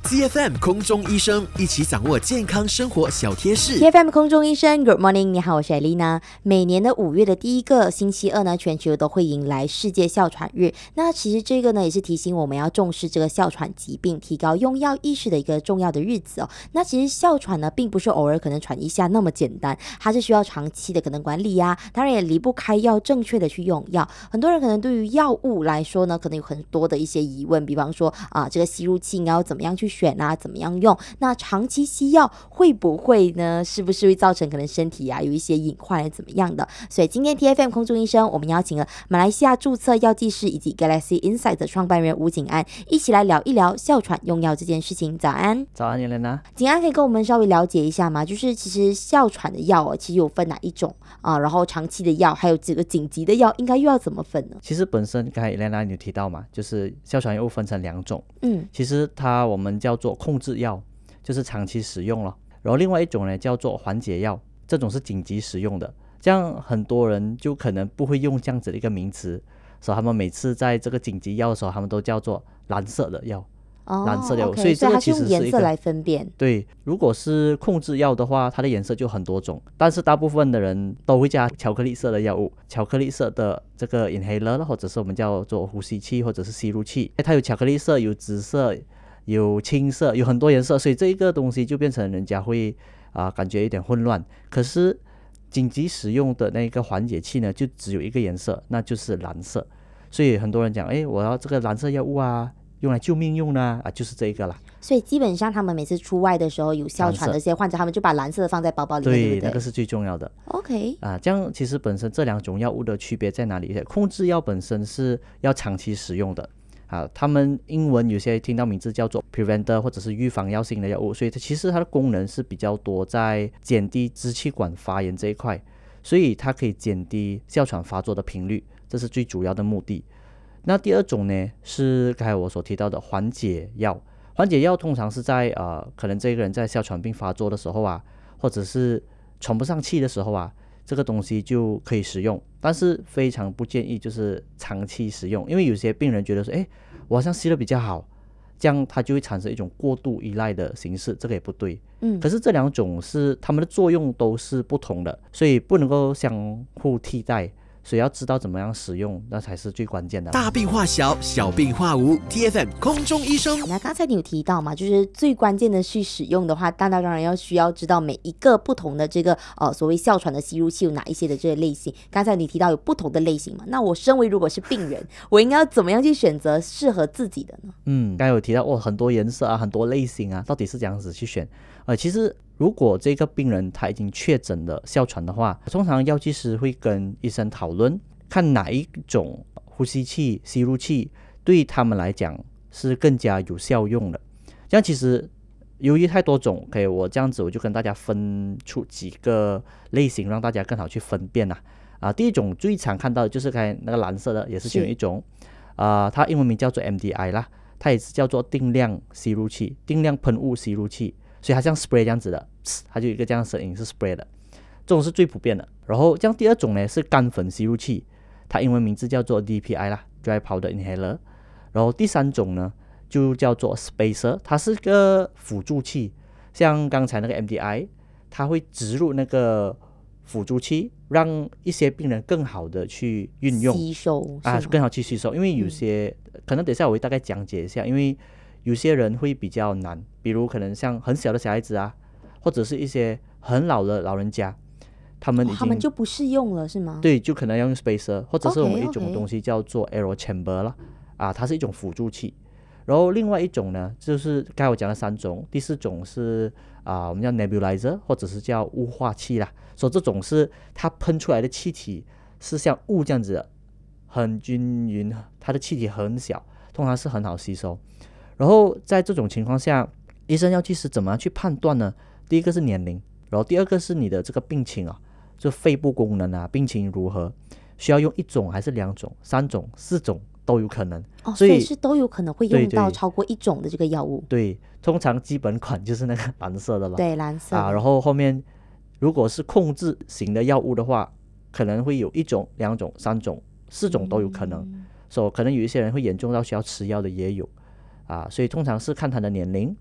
TFM 空中医生一起掌握健康生活小贴士。 TFM 空中医生 Good morning， 你好，我是艾丽娜。每年的5月的第一个星期二呢，全球都会迎来世界哮喘日。那其实这个呢，也是提醒我们要重视这个哮喘疾病，提高用药意识的一个重要的日子哦。那其实哮喘呢，并不是偶尔可能喘一下那么简单，它是需要长期的可能管理啊，当然也离不开要正确的去用药。很多人可能对于药物来说呢，可能有很多的一些疑问，比方说这个吸入器应该要怎么样去选啊，怎么样用？那长期吸药会不会呢？是不是会造成可能身体有一些隐患怎么样的？所以今天 TFM 空中医生，我们邀请了马来西亚注册药剂师以及 Galaxy Insight 的创办人吴景安，一起来聊一聊哮喘用药这件事情。早安。 早安，叶莲娜。 景安可以跟我们稍微了解一下吗？就是其实哮喘的药其实有分哪一种然后长期的药还有这个紧急的药应该又要怎么分呢？ 其实本身刚才叶莲娜你有提到嘛，就是哮喘药分成2种。其实我们叫做控制药，就是长期使用了。然后另外一种呢叫做缓解药，这种是紧急使用的。这样很多人就可能不会用这样子的一个名词，所以他们每次在这个紧急药的时候，他们都叫做蓝色的药。蓝色的药， okay， 所以这个其实是用颜色来分辨。 对，如果是控制药的话，它的颜色就很多种，但是大部分的人都会加巧克力色的药物，巧克力色的这个 inhaler 或者是我们叫做呼吸器或者是吸入器，它有巧克力色，有紫色，有青色，有很多颜色，所以这一个东西就变成人家会感觉有点混乱。可是紧急使用的那个缓解器呢，就只有一个颜色，那就是蓝色。所以很多人讲，我要这个蓝色药物用来救命用呢就是这个啦。 所以基本上他们每次出外的时候有哮喘的这些患者，他们就把蓝色的放在包包里面，对不对？ 那个是最重要的。 OK 这样其实本身这2种药物的区别在哪里？控制药本身是要长期使用的他们英文有些听到名字叫做 preventer 或者是预防药性的药物，所以其实它的功能是比较多在减低支气管发炎这一块，所以它可以减低哮喘发作的频率，这是最主要的目的。那第2种呢，是刚才我所提到的缓解药。缓解药通常是在可能这个人在哮喘病发作的时候或者是喘不上气的时候这个东西就可以使用，但是非常不建议就是长期使用，因为有些病人觉得说，我好像吸得比较好，这样他就会产生一种过度依赖的形式，这个也不对。可是这2种是他们的作用都是不同的，所以不能够相互替代。所以要知道怎么样使用，那才是最关键的。 大病化小，小病化无。 TFM 空中医生。 那刚才你有提到嘛，就是最关键的去使用的话，当然需要知道每一个不同的这个所谓哮喘的吸入器有哪一些的这个类型。刚才你提到有不同的类型嘛，那我身为如果是病人，我应该要怎么样去选择适合自己的呢？ 刚才有提到很多颜色很多类型到底是这样子去选？其实如果这个病人他已经确诊了哮喘的话，通常药剂师会跟医生讨论，看哪一种呼吸器、吸入器对他们来讲是更加有效用的。这样其实由于太多种，我这样子我就跟大家分出几个类型，让大家更好去分辨第一种最常看到的就是刚才那个蓝色的，也是其中一种它英文名叫做 MDI 啦，它也是叫做定量吸入器、定量喷雾吸入器，所以它像 spray 这样子的，它就有一个这样的声音是 spray 的，这种是最普遍的。然后这样第2种呢是干粉吸入器，它英文名字叫做 DPI 啦 Dry Powder Inhaler。 然后第3种呢就叫做 spacer， 它是个辅助器，像刚才那个 MDI 它会植入那个辅助器，让一些病人更好的去运用吸收更好去吸收。因为有些可能等一下我会大概讲解一下，因为有些人会比较难，比如可能像很小的小孩子或者是一些很老的老人家，他们就不适用了是吗？ 对，就可能要用 spacer， 或者是我们一种东西叫做 aero chamber 啦它是一种辅助器。然后另外一种呢，就是刚才我讲了3种，第4种是我们叫 nebulizer 或者是叫雾化器啦。所以这种是它喷出来的气体是像雾这样子的，很均匀，它的气体很小，通常是很好吸收。然后在这种情况下，医生药剂师怎么样去判断呢？第一个是年龄，然后第2个是你的这个病情就肺部功能病情如何，需要用1种还是2种、3种、4种都有可能。 所以是都有可能会用到超过1种的这个药物。 对，通常基本款就是那个蓝色的了。 对，蓝色然后后面如果是控制型的药物的话，可能会有1种、2种、3种、4种都有可能。所以可能有一些人会严重到需要吃药的也有所以通常是看他的年龄，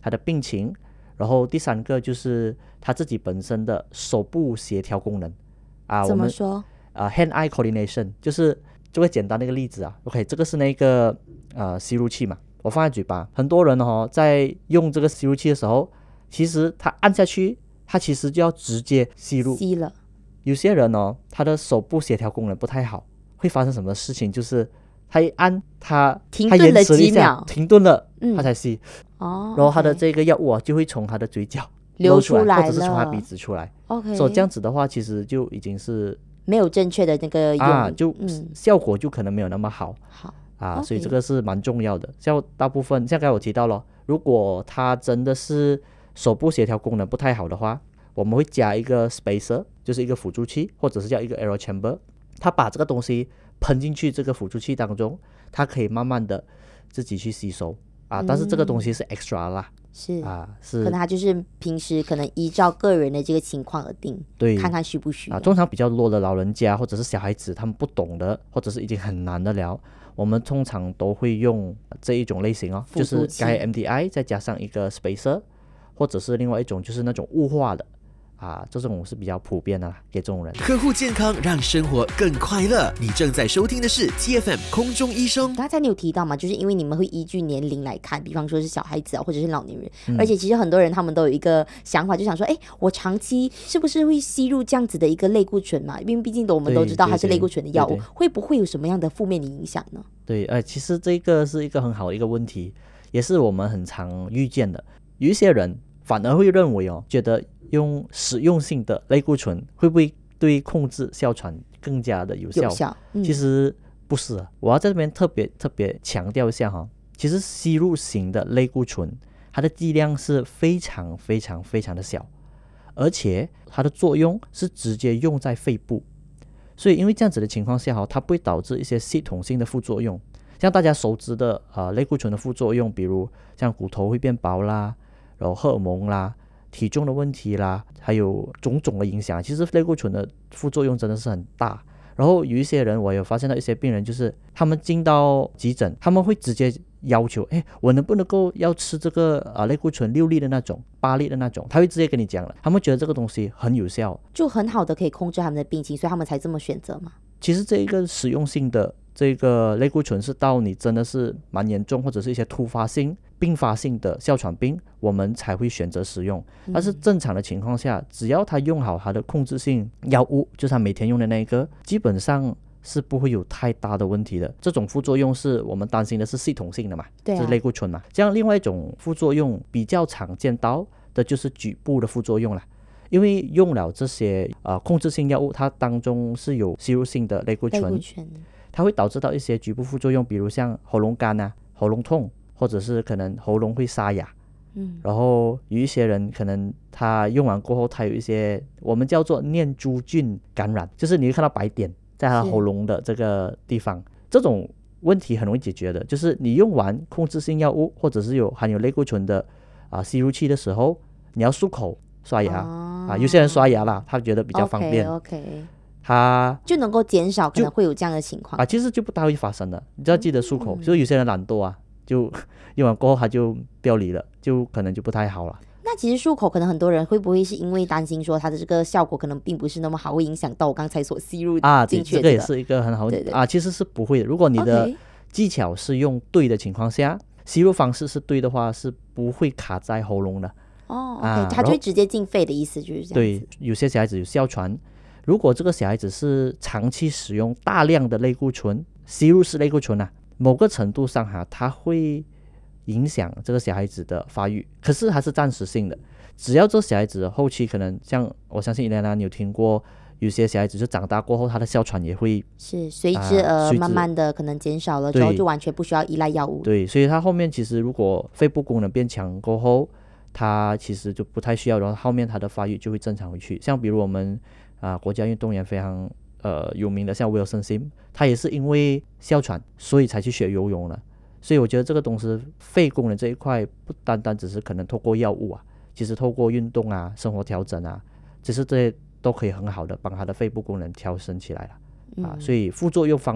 他的病情，然后第三个就是他自己本身的手部协调功能怎么说 hand-eye coordination， 就是这个简单的一个例子OK， 这个是那个吸入器嘛，我放在嘴巴，很多人在用这个吸入器的时候，其实他按下去，他其实就要直接吸入。 吸了。 有些人他的手部协调功能不太好，会发生什么事情？就是他一按，他停顿了几秒， 停顿了，他才吸。 然后他的这个药物就会从他的嘴角流出来，或者是从他了鼻子出来。 OK， 所以这样子的话，其实就已经是没有正确的那个用就效果就可能没有那么好。 OK， 所以这个是蛮重要的。像大部分，像刚才我提到了，如果他真的是手部协调功能不太好的话，我们会加一个 spacer， 就是一个辅助器，或者是叫一个 air chamber， 他把这个东西喷进去这个辅助器当中，它可以慢慢的自己去吸收但是这个东西是 extra 啦， 是是可能他就是平时可能依照个人的这个情况而定， 对， 看看需不需要通常比较弱的老人家或者是小孩子，他们不懂的，或者是已经很难的了，我们通常都会用这一种类型就是刚才 MDI 再加上一个 spacer， 或者是另外一种就是那种雾化的这种是比较普遍的啦，给这种人。 呵护健康，让生活更快乐。你正在收听的是 TFM 空中医生。 刚才你有提到嘛，就是因为你们会依据年龄来看，比方说是小孩子或者是老年人，而且其实很多人他们都有一个想法，就想说，我长期是不是会吸入这样子的一个类固醇嘛？因为毕竟我们都知道它是类固醇的药物，会不会有什么样的负面的影响呢？ 对，其实这个是一个很好的一个问题，也是我们很常遇见的。有一些人反而会认为觉得用使用性的类固醇会不会对控制哮喘更加的有效？其实不是我要在这边特别强调一下其实吸入型的类固醇它的剂量是非常非常非常的小，而且它的作用是直接用在肺部，所以因为这样子的情况下它不会导致一些系统性的副作用，像大家熟知的类固醇的副作用，比如像骨头会变薄啦，然后荷尔蒙啦，体重的问题啦，还有种种的影响，其实类固醇的副作用真的是很大。然后有一些人，我有发现到一些病人，就是他们进到急诊，他们会直接要求，我能不能够要吃这个类固醇6粒的那种8粒的那种，他会直接跟你讲了，他们觉得这个东西很有效， 就很好的可以控制他们的病情，所以他们才这么选择嘛。 其实这一个使用性的这个类固醇是到你真的是蛮严重，或者是一些突发性并发性的哮喘病，我们才会选择使用。但是正常的情况下，只要他用好他的控制性药物，就是他每天用的那一个，基本上是不会有太大的问题的。这种副作用是我们担心的是系统性的嘛，就是类固醇嘛。这样另外一种副作用比较常见到的就是局部的副作用啦。因为用了这些控制性药物，它当中是有吸入性的类固醇，它会导致到一些局部副作用，比如像喉咙干喉咙痛，或者是可能喉咙会沙哑。然后有一些人可能他用完过后，他有一些我们叫做念珠菌感染，就是你会看到白点在他喉咙的这个地方。这种问题很容易解决的，就是你用完控制性药物或者是含有类固醇的吸入器的时候，你要漱口刷牙有些人刷牙啦，他觉得比较方便。 OK， 他就能够减少可能会有这样的情况其实就不大会发生的。你只要记得漱口，所以有些人懒惰就用完过后他就不要理了，就可能就不太好了。 那其实漱口可能很多人会不会是因为担心说它的这个效果可能并不是那么好，会影响到我刚才所吸入进去的这个也是一个很好其实是不会的。如果你的技巧是用对的情况下，吸入方式是对的话，是不会卡在喉咙的。 OK， 它就会直接进肺的意思，就是这样子。 对，有些小孩子有哮喘，如果这个小孩子是长期使用大量的类固醇，吸入式类固醇某个程度上它会影响这个小孩子的发育，可是它是暂时性的。只要这小孩子后期可能像我相信伊莲娜你有听过，有些小孩子就长大过后，他的哮喘也会是随之慢慢的可能减少了之后，就完全不需要依赖药物。 对，所以他后面其实如果肺部功能变强过后，他其实就不太需要，然后后面他的发育就会正常回去。像比如我们国家运动员非常有名的像 Wilson Sim， 他也是因为哮喘所以才去学游泳了。所以我觉得这个东西肺功能这一块不单单只是可能透过药物其实透过运动生活调整其实这些都可以很好的帮他的肺部功能调升起来了所以副作用方面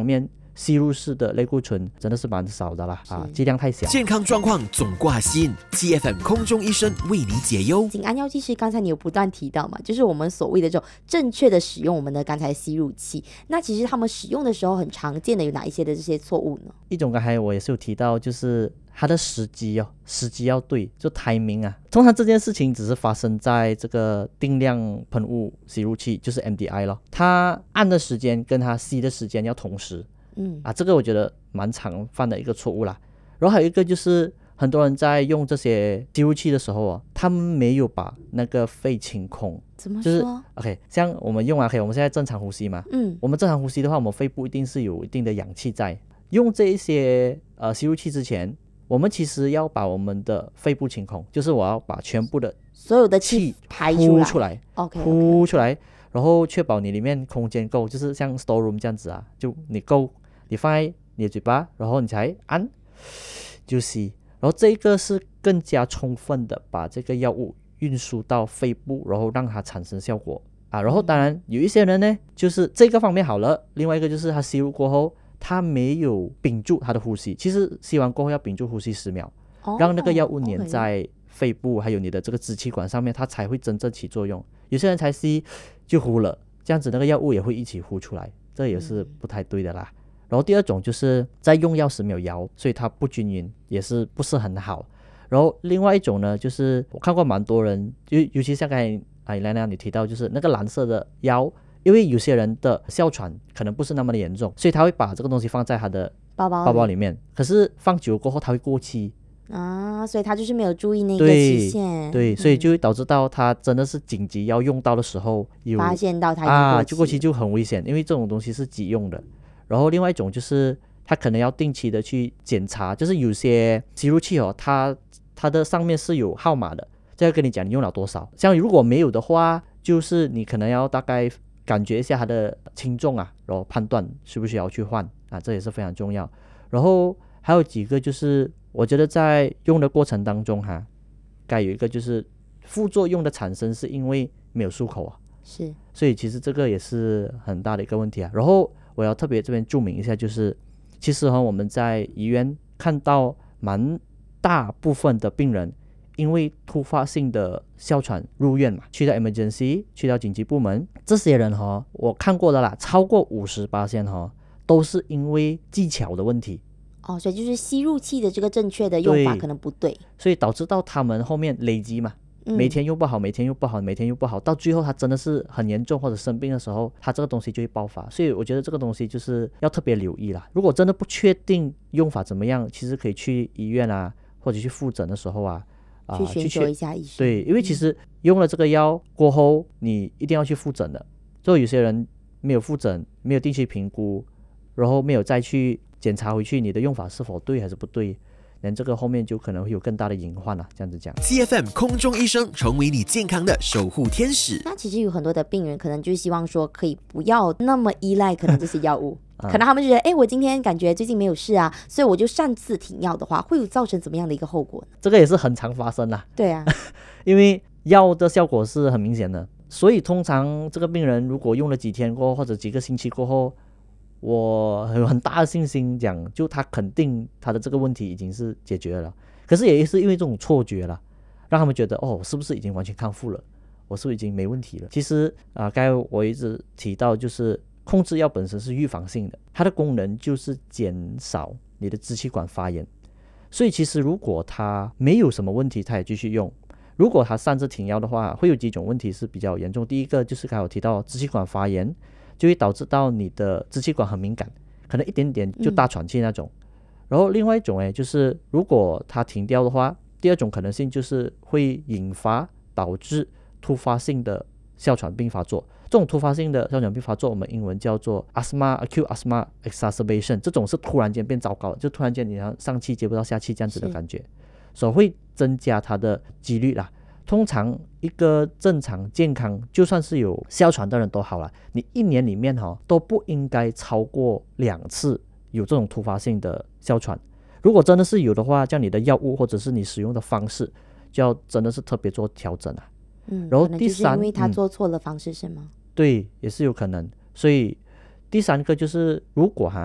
吸入式的类固醇真的是蛮少的啦，剂量太小。 健康状况总挂心，TFM 空中医生为你解忧。 景安药剂师刚才你有不断提到嘛，就是我们所谓的这种正确的使用我们的刚才吸入器，那其实他们使用的时候很常见的有哪一些的这些错误呢？ 一种刚才我也是有提到，就是它的时机要对，就 timing 啊。通常这件事情只是发生在这个定量喷雾吸入器，就是 MDI 咯，它按的时间跟它吸的时间要同时。这个我觉得蛮常犯的一个错误啦。然后还有一个就是很多人在用这些吸入器的时候他们没有把那个肺清空。 怎么说？ 就是 OK， 像我们用我们现在正常呼吸嘛，我们正常呼吸的话，我们肺部一定是有一定的氧气在。用这一些吸入器之前，我们其实要把我们的肺部清空，就是我要把全部的所有的气排出来，OK， 呼出来，然后确保你里面空间够，就是像 store room 这样子就你够，你放在你的嘴巴，然后你才按就吸，然后这个是更加充分的把这个药物运输到肺部，然后让它产生效果然后当然有一些人呢，就是这个方面好了，另外一个就是他吸入过后他没有屏住他的呼吸，其实吸完过后要屏住呼吸10秒，让那个药物粘在肺部还有你的这个支气管上面，它才会真正起作用。有些人才吸就呼了，这样子那个药物也会一起呼出来，这也是不太对的啦。然后第二种就是在用药时没有摇，所以它不均匀，也是不是很好。然后另外一种呢，就是我看过蛮多人，尤其像刚才Elena你提到，就是那个蓝色的药，因为有些人的哮喘可能不是那么的严重，所以他会把这个东西放在他的包包里面，可是放久过后它会过期所以他就是没有注意那个期限， 对，所以就会导致到他真的是紧急要用到的时候发现到他已经过期就过期就很危险，因为这种东西是急用的。然后另外一种就是他可能要定期的去检查，就是有些吸入器它的上面是有号码的，这要跟你讲你用了多少，像如果没有的话，就是你可能要大概感觉一下它的轻重然后判断需不需要去换这也是非常重要。然后还有几个就是我觉得在用的过程当中该有一个就是副作用的产生是因为没有漱口是， 所以其实这个也是很大的一个问题然后我要特别这边注明一下，就是其实我们在医院看到蛮大部分的病人因为突发性的哮喘入院嘛，去到 emergency 去到紧急部门，这些人我看过的啦，超过 50% 都是因为技巧的问题所以就是吸入器的这个正确的用法可能不对， 所以导致到他们后面累积嘛，每天用不好，每天用不好，每天用不好，到最后他真的是很严重或者生病的时候，他这个东西就会爆发。所以我觉得这个东西就是要特别留意啦。如果真的不确定用法怎么样，其实可以去医院或者去复诊的时候去寻求一下医生。 对，因为其实用了这个药过后，你一定要去复诊的。所以有些人没有复诊，没有定期评估，然后没有再去检查回去你的用法是否对还是不对，连这个后面就可能会有更大的隐患这样子讲。 TFM 空中医生成为你健康的守护天使。 那其实有很多的病人可能就希望说可以不要那么依赖可能这些药物可能他们就觉得我今天感觉最近没有事所以我就擅自停药的话，会有造成怎么样的一个后果呢？ 这个也是很常发生对啊因为药的效果是很明显的，所以通常这个病人如果用了几天过后或者几个星期过后，我有很大的信心讲，就他肯定他的这个问题已经是解决了。可是也是因为这种错觉啦，让他们觉得是不是已经完全康复了，我是不是已经没问题了。其实刚才我一直提到，就是控制药本身是预防性的，它的功能就是减少你的支气管发炎。所以其实如果他没有什么问题，他也继续用。如果他擅自停药的话，会有几种问题是比较严重。第一个就是刚才我提到支气管发炎，就会导致到你的支气管很敏感，可能一点点就大喘气那种。然后另外一种就是如果它停掉的话，第二种可能性就是会引发导致突发性的哮喘病发作。这种突发性的哮喘病发作我们英文叫做 acute asthma exacerbation， 这种是突然间变糟糕，就突然间你上气接不到下气这样子的感觉，所以会增加它的几率啦。通常一个正常健康就算是有哮喘的人都好了，你一年里面都不应该超过2次有这种突发性的哮喘。如果真的是有的话，这样你的药物或者是你使用的方式就要真的是特别做调整然后第三， 因为他做错了方式是吗？ 对，也是有可能。所以第三个就是如果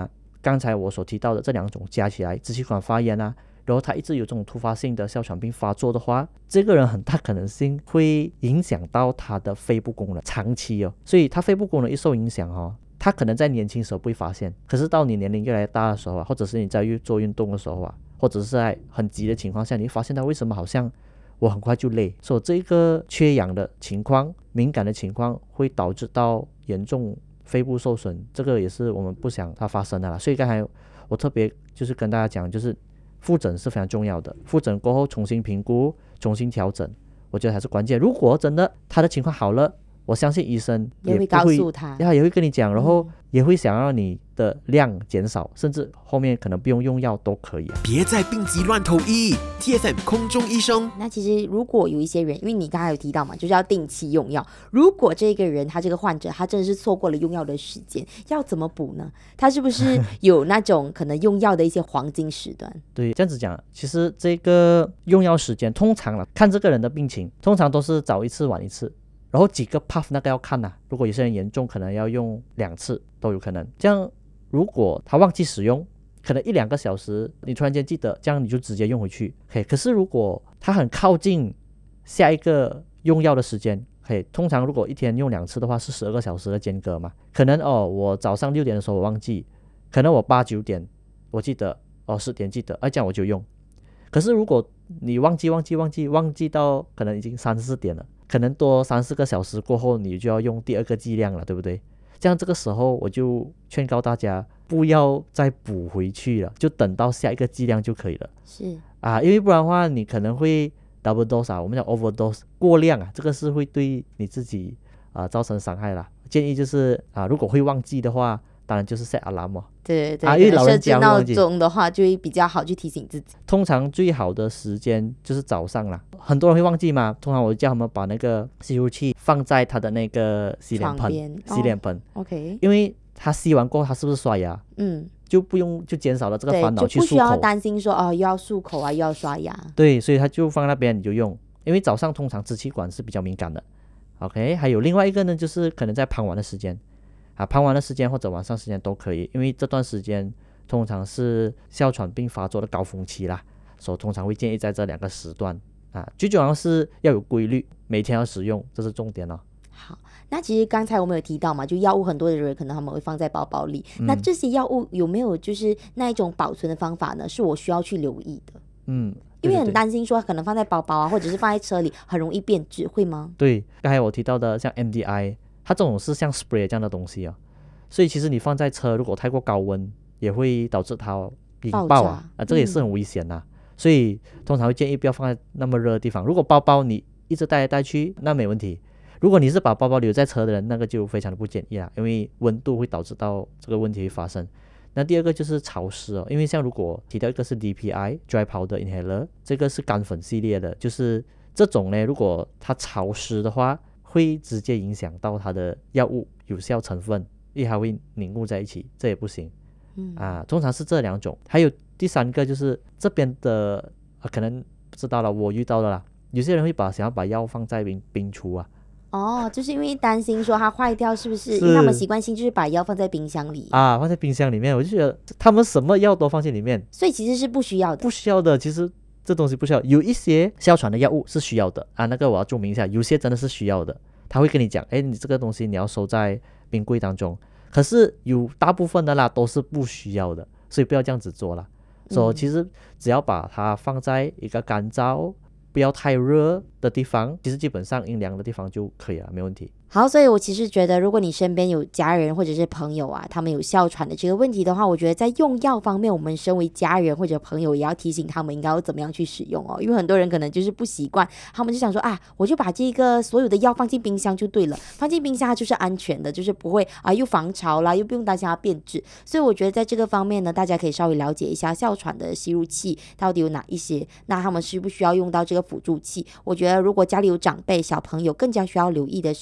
刚才我所提到的这2种加起来，支气管发炎啊，然后他一直有这种突发性的哮喘病发作的话，这个人很大可能性会影响到他的肺部功能，长期所以他肺部功能一受影响他可能在年轻时候不会发现，可是到你年龄越来越大的时候或者是你在做运动的时候或者是在很急的情况下，你会发现到为什么好像我很快就累，所以这个缺氧的情况、敏感的情况会导致到严重肺部受损，这个也是我们不想它发生的啦。所以刚才我特别就是跟大家讲，就是复诊是非常重要的，复诊过后重新评估、重新调整，我觉得还是关键。如果真的他的情况好了，我相信医生也会告诉他， 也会跟你讲，然后也会想让你的量减少，甚至后面可能不用用药都可以别再病急乱投医 ，TFM 空中医生。 那其实如果有一些人，因为你刚才有提到嘛，就是要定期用药。如果这个人这个患者他真的是错过了用药的时间，要怎么补呢？他是不是有那种可能用药的一些黄金时段？ 对，这样子讲，其实这个用药时间通常看这个人的病情，通常都是早一次晚一次。然后几个 puff 那个要看如果有些人严重，可能要用2次都有可能。这样如果他忘记使用，可能1-2个小时你突然间记得，这样你就直接用回去。可是如果他很靠近下一个用药的时间，通常如果一天用2次的话是12个小时的间隔嘛，可能我早上6点的时候我忘记，可能我8、9点我记得，10点记得，这样我就用。可是如果你忘记到可能已经3、4点了，可能多3、4个小时过后，你就要用第2个剂量了，对不对？这样这个时候我就劝告大家不要再补回去了，就等到下一个剂量就可以了。 是因为不然的话你可能会 double dose 我们讲 overdose 过量这个是会对你自己造成伤害啦。建议就是如果会忘记的话，当然就是 set alarm 对， 因为老人家会忘记设置闹钟的话就会比较好去提醒自己。 通常最好的时间就是早上啦，很多人会忘记嘛，通常我叫他们把那个吸入器放在他的那个洗脸盆 OK， 因为他吸完过后他是不是刷牙就不用，就减少了这个烦恼去漱口， 就不需要担心说又要漱口又要刷牙。 对，所以他就放那边你就用，因为早上通常支气管是比较敏感的。 OK， 还有另外一个呢，就是可能在傍晚的时间傍晚的时间或者晚上时间都可以，因为这段时间通常是哮喘病发作的高峰期啦，所以通常会建议在这2个时段最重要是要有规律，每天要使用，这是重点好，那其实刚才我们有提到嘛，就药物很多的人可能他们会放在包包里，那这些药物有没有就是那一种保存的方法呢？是我需要去留意的。因为很担心说可能放在包包或者是放在车里很容易变质，会吗？ 对，刚才我提到的像 MDI， 它这种是像 spray 这样的东西所以其实你放在车如果太过高温也会导致它引爆这个也是很危险所以通常会建议不要放在那么热的地方。如果包包你一直带来带去那没问题，如果你是把包包留在车的人，那个就非常的不建议因为温度会导致到这个问题会发生。那第二个就是潮湿因为像如果提到一个是 DPI Dry Powder Inhaler， 这个是干粉系列的，就是这种呢如果它潮湿的话会直接影响到它的药物有效成分，因为它会凝固在一起，这也不行通常是这2种。还有第3个就是这边的可能不知道了，我遇到的啦，有些人会想要把药放在冰橱就是因为担心说它坏掉，是不是？因为他们习惯性就是把药放在冰箱里放在冰箱里面，我就觉得他们什么药都放进里面， 所以其实是不需要的。其实这东西不需要，有一些哮喘的药物是需要的那个我要注明一下，有些真的是需要的，他会跟你讲你这个东西你要收在冰柜当中，可是有大部分的都是不需要的，所以不要这样子做啦。所以其实只要把它放在一个干燥不要太热的地方，其实基本上阴凉的地方就可以了，没问题。 好，所以我其实觉得如果你身边有家人或者是朋友他们有哮喘的这个问题的话，我觉得在用药方面我们身为家人或者朋友也要提醒他们应该要怎么样去使用因为很多人可能就是不习惯，他们就想说我就把这个所有的药放进冰箱就对了，放进冰箱它就是安全的，就是不会又防潮啦，又不用担心它变质。所以我觉得在这个方面呢，大家可以稍微了解一下哮喘的吸入器到底有哪一些，那他们需不需要用到这个辅助器。我觉得如果家里有长辈小朋友，更加需要留意的是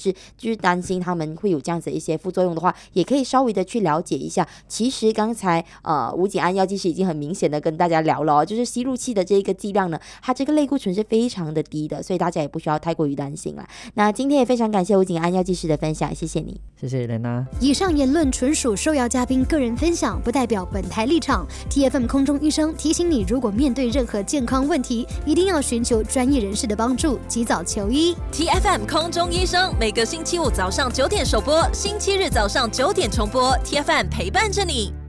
就是担心他们会有这样子的一些副作用的话，也可以稍微的去了解一下。其实刚才吴景安药剂师已经很明显的跟大家聊了就是吸入器的这个剂量呢，它这个类固醇是非常的低的，所以大家也不需要太过于担心啦。那今天也非常感谢吴景安药剂师的分享，谢谢你。 谢谢莲娜。 以上言论纯属受邀嘉宾个人分享，不代表本台立场。TFM 空中医生提醒你，如果面对任何健康问题，一定要寻求专业人士的帮助，及早求医。 TFM 空中医生每个星期五早上9点首播，星期日早上9点重播。TFM 陪伴着你。